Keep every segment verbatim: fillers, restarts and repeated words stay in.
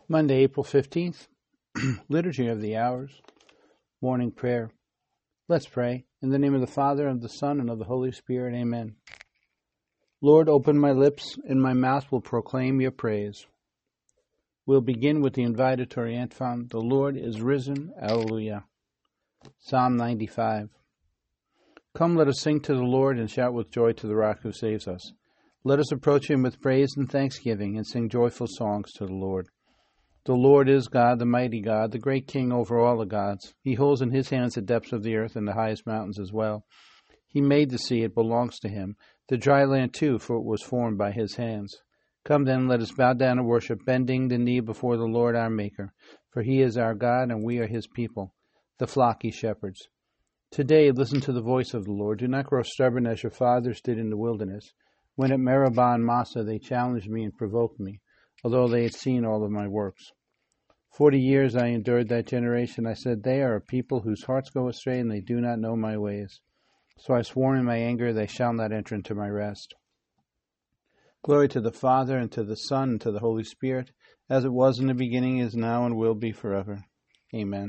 Monday, April fifteenth, Liturgy of the Hours, Morning Prayer. Let's pray. In the name of the Father, and of the Son, and of the Holy Spirit. Amen. Lord, open my lips, and my mouth will proclaim your praise. We'll begin with the invitatory antiphon. The Lord is risen. Alleluia. Psalm ninety-five. Come, let us sing to the Lord, and shout with joy to the Rock who saves us. Let us approach him with praise and thanksgiving, and sing joyful songs to the Lord. The Lord is God, the mighty God, the great King over all the gods. He holds in his hands the depths of the earth and the highest mountains as well. He made the sea, it belongs to him. The dry land too, for it was formed by his hands. Come then, let us bow down and worship, bending the knee before the Lord our Maker. For he is our God, and we are his people, the flock he shepherds. Today listen to the voice of the Lord. Do not grow stubborn as your fathers did in the wilderness, when at Meribah and Massah they challenged me and provoked me, although they had seen all of my works. Forty years I endured that generation. I said, they are a people whose hearts go astray, and they do not know my ways. So I swore in my anger, they shall not enter into my rest. Glory to the Father, and to the Son, and to the Holy Spirit, as it was in the beginning, is now, and will be forever. Amen.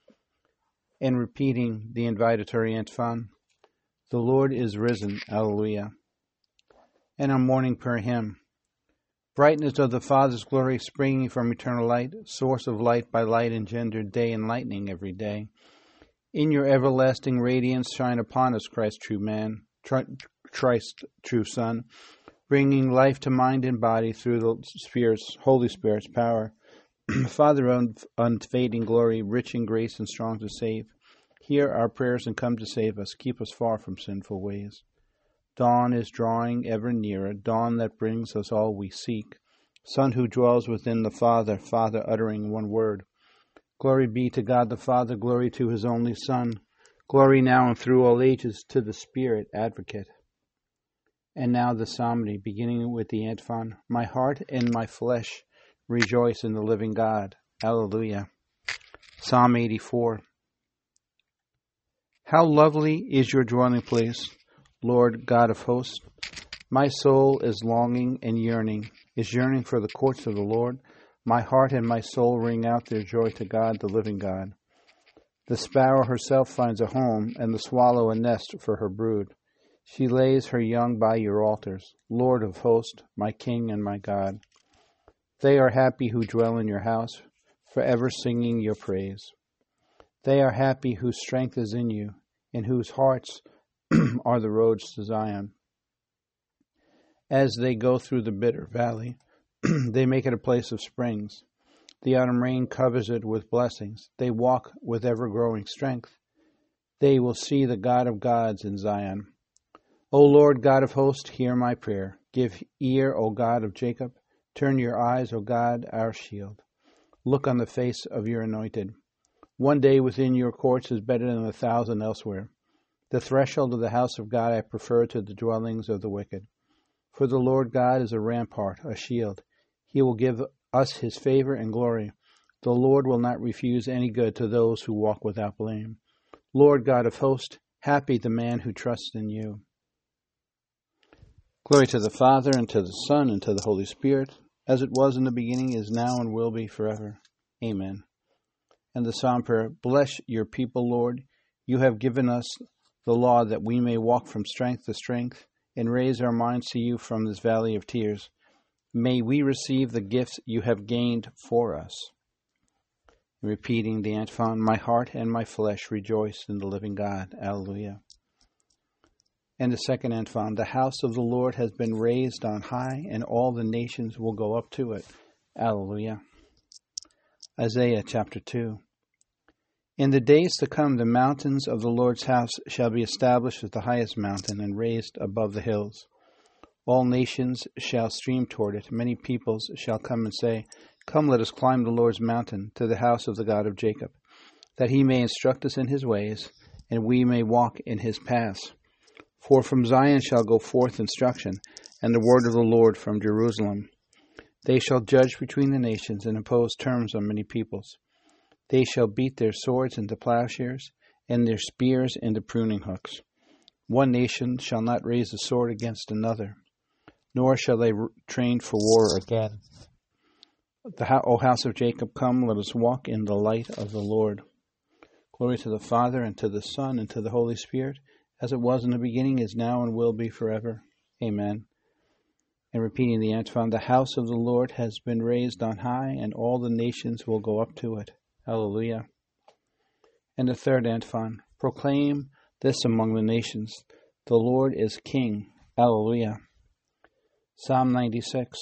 And repeating the invitatory antiphon, the Lord is risen. Alleluia. And our morning prayer hymn. Brightness of the Father's glory springing from eternal light, source of light by light engendered, day enlightening every day. In your everlasting radiance shine upon us, Christ true man, Christ true Son, bringing life to mind and body through the Spirit's, Holy Spirit's power. Father of unfading glory, rich in grace and strong to save, hear our prayers and come to save us. Keep us far from sinful ways. Dawn is drawing ever nearer, dawn that brings us all we seek. Son who dwells within the Father, Father uttering one word. Glory be to God the Father, glory to his only Son. Glory now and through all ages to the Spirit, Advocate. And now the psalmody, beginning with the antiphon. My heart and my flesh rejoice in the living God. Alleluia. Psalm eighty-four. How lovely is your dwelling place, Lord God of hosts. My soul is longing and yearning, is yearning for the courts of the Lord. My heart and my soul ring out their joy to God, the living God. The sparrow herself finds a home, and the swallow a nest for her brood. She lays her young by your altars, Lord of hosts, my King and my God. They are happy who dwell in your house, forever singing your praise. They are happy whose strength is in you, in whose hearts are the roads to Zion. As they go through the bitter valley, they make it a place of springs. The autumn rain covers it with blessings. They walk with ever-growing strength. They will see the God of gods in Zion. O Lord God of hosts, hear my prayer. Give ear, O God of Jacob. Turn your eyes, O God, our shield. Look on the face of your anointed. One day within your courts is better than a thousand elsewhere. The threshold of the house of God I prefer to the dwellings of the wicked. For the Lord God is a rampart, a shield. He will give us his favor and glory. The Lord will not refuse any good to those who walk without blame. Lord God of hosts, happy the man who trusts in you. Glory to the Father, and to the Son, and to the Holy Spirit, as it was in the beginning, is now, and will be forever. Amen. And the psalm prayer, bless your people, Lord. You have given us the law that we may walk from strength to strength and raise our minds to you from this valley of tears. May we receive the gifts you have gained for us. Repeating the antiphon, my heart and my flesh rejoice in the living God. Alleluia. And the second antiphon, the house of the Lord has been raised on high, and all the nations will go up to it. Alleluia. Isaiah chapter two. In the days to come, the mountains of the Lord's house shall be established as the highest mountain and raised above the hills. All nations shall stream toward it. Many peoples shall come and say, come, let us climb the Lord's mountain to the house of the God of Jacob, that he may instruct us in his ways, and we may walk in his paths. For from Zion shall go forth instruction, and the word of the Lord from Jerusalem. They shall judge between the nations and impose terms on many peoples. They shall beat their swords into plowshares, and their spears into pruning hooks. One nation shall not raise a sword against another, nor shall they train for war again. The O house of Jacob, come, let us walk in the light of the Lord. Glory to the Father, and to the Son, and to the Holy Spirit, as it was in the beginning, is now, and will be forever. Amen. And repeating the antiphon, the house of the Lord has been raised on high, and all the nations will go up to it. Hallelujah. And the third antiphon, proclaim this among the nations, the Lord is King. Hallelujah. Psalm ninety-six.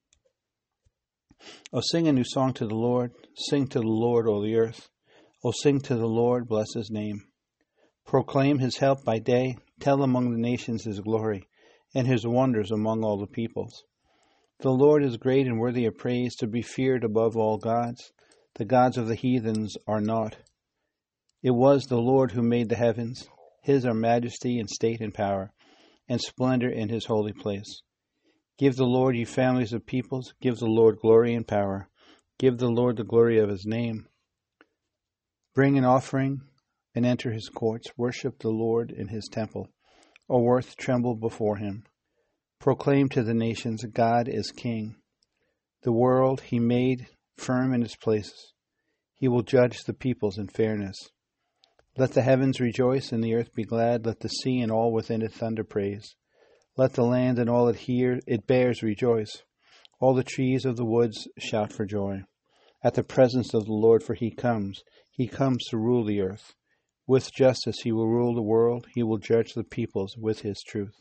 O sing a new song to the Lord, sing to the Lord, all the earth. O sing to the Lord, bless his name. Proclaim his help by day, tell among the nations his glory, and his wonders among all the peoples. The Lord is great and worthy of praise, to be feared above all gods. The gods of the heathens are naught. It was the Lord who made the heavens. His are majesty and state and power, and splendor in his holy place. Give the Lord, ye families of peoples, give the Lord glory and power. Give the Lord the glory of his name. Bring an offering and enter his courts. Worship the Lord in his temple. O earth, tremble before him. Proclaim to the nations, God is King. The world he made firm in its places. He will judge the peoples in fairness. Let the heavens rejoice and the earth be glad. Let the sea and all within it thunder praise. Let the land and all it hear it bears rejoice. All the trees of the woods shout for joy at the presence of the Lord, for he comes. He comes to rule the earth. With justice he will rule the world. He will judge the peoples with his truth.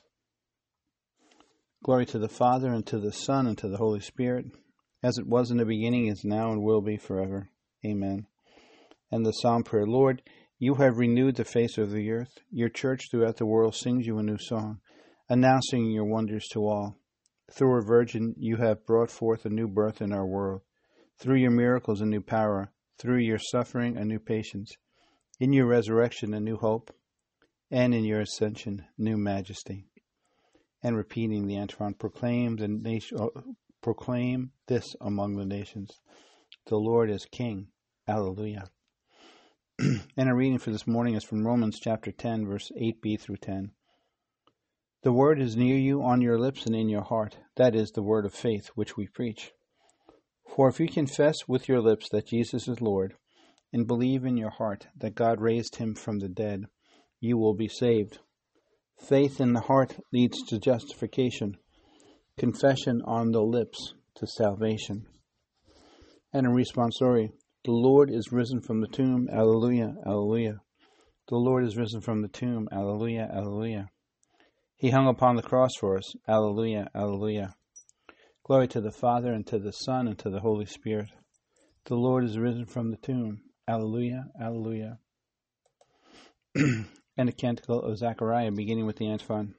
Glory to the Father, and to the Son, and to the Holy Spirit, as it was in the beginning, is now, and will be forever. Amen. And the Psalm prayer, Lord, you have renewed the face of the earth. Your church throughout the world sings you a new song, announcing your wonders to all. Through a virgin, you have brought forth a new birth in our world. Through your miracles, a new power. Through your suffering, a new patience. In your resurrection, a new hope. And in your ascension, new majesty. And repeating the antiphon, proclaim the nation, proclaim this among the nations. The Lord is King. Alleluia. And a reading for this morning is from Romans chapter ten, verse eight b through ten. The word is near you, on your lips and in your heart. That is the word of faith which we preach. For if you confess with your lips that Jesus is Lord, and believe in your heart that God raised him from the dead, you will be saved. Faith in the heart leads to justification. Confession on the lips to salvation. And a responsorial, the Lord is risen from the tomb. Alleluia, alleluia. The Lord is risen from the tomb. Alleluia, alleluia. He hung upon the cross for us. Alleluia, alleluia. Glory to the Father, and to the Son, and to the Holy Spirit. The Lord is risen from the tomb. Alleluia, alleluia. And a canticle of Zechariah, beginning with the antiphon.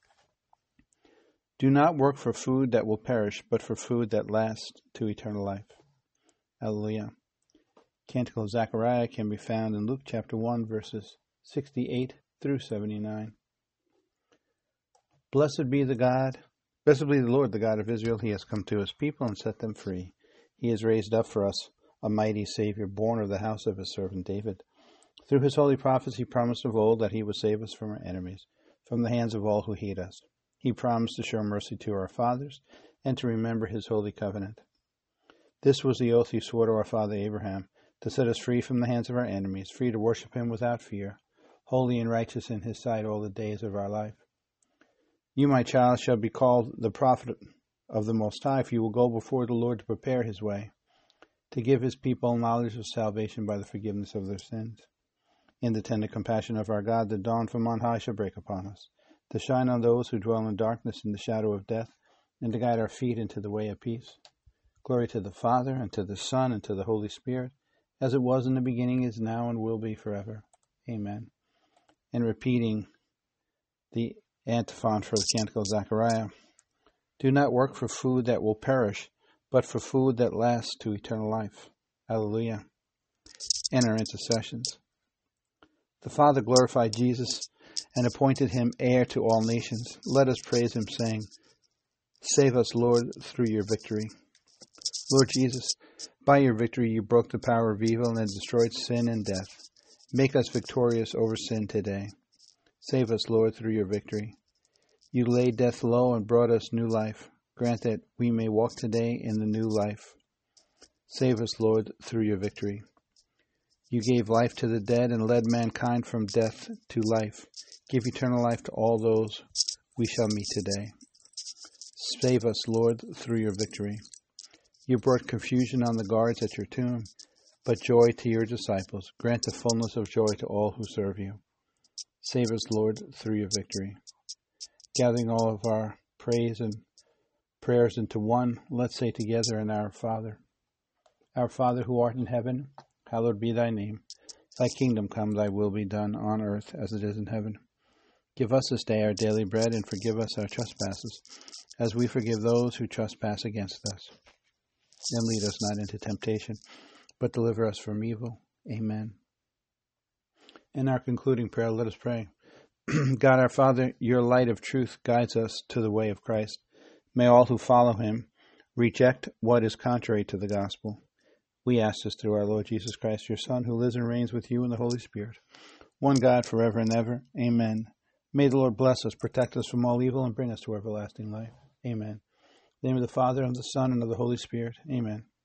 Do not work for food that will perish, but for food that lasts to eternal life. Alleluia. Canticle of Zechariah can be found in Luke chapter one, verses sixty-eight through seventy-nine. Blessed be the God, blessed be the Lord, the God of Israel. He has come to his people and set them free. He has raised up for us a mighty Savior, born of the house of his servant David. Through his holy prophets he promised of old that he would save us from our enemies, from the hands of all who hate us. He promised to show mercy to our fathers and to remember his holy covenant. This was the oath he swore to our father Abraham, to set us free from the hands of our enemies, free to worship him without fear, holy and righteous in his sight all the days of our life. You, my child, shall be called the prophet of the Most High, for you will go before the Lord to prepare his way, to give his people knowledge of salvation by the forgiveness of their sins. In the tender compassion of our God, the dawn from on high shall break upon us, to shine on those who dwell in darkness and the shadow of death, and to guide our feet into the way of peace. Glory to the Father, and to the Son, and to the Holy Spirit, as it was in the beginning, is now, and will be forever. Amen. And repeating the antiphon for the canticle of Zechariah. Do not work for food that will perish, but for food that lasts to eternal life. Alleluia. And our intercessions. The Father glorified Jesus and appointed him heir to all nations. Let us praise him, saying, Save us, Lord, through your victory. Lord Jesus, by your victory you broke the power of evil and destroyed sin and death. Make us victorious over sin today. Save us, Lord, through your victory. You laid death low and brought us new life. Grant that we may walk today in the new life. Save us, Lord, through your victory. You gave life to the dead and led mankind from death to life. Give eternal life to all those we shall meet today. Save us, Lord, through your victory. You brought confusion on the guards at your tomb, but joy to your disciples. Grant the fullness of joy to all who serve you. Save us, Lord, through your victory. Gathering all of our praise and prayers into one, let's say together in Our Father. Our Father who art in heaven, hallowed be thy name. Thy kingdom come, thy will be done on earth as it is in heaven. Give us this day our daily bread, and forgive us our trespasses, as we forgive those who trespass against us. And lead us not into temptation, but deliver us from evil. Amen. In our concluding prayer, let us pray. God our Father, your light of truth guides us to the way of Christ. May all who follow him reject what is contrary to the gospel. We ask this through our Lord Jesus Christ, your Son, who lives and reigns with you in the Holy Spirit, one God forever and ever. Amen. May the Lord bless us, protect us from all evil, and bring us to everlasting life. Amen. In the name of the Father, and of the Son, and of the Holy Spirit. Amen.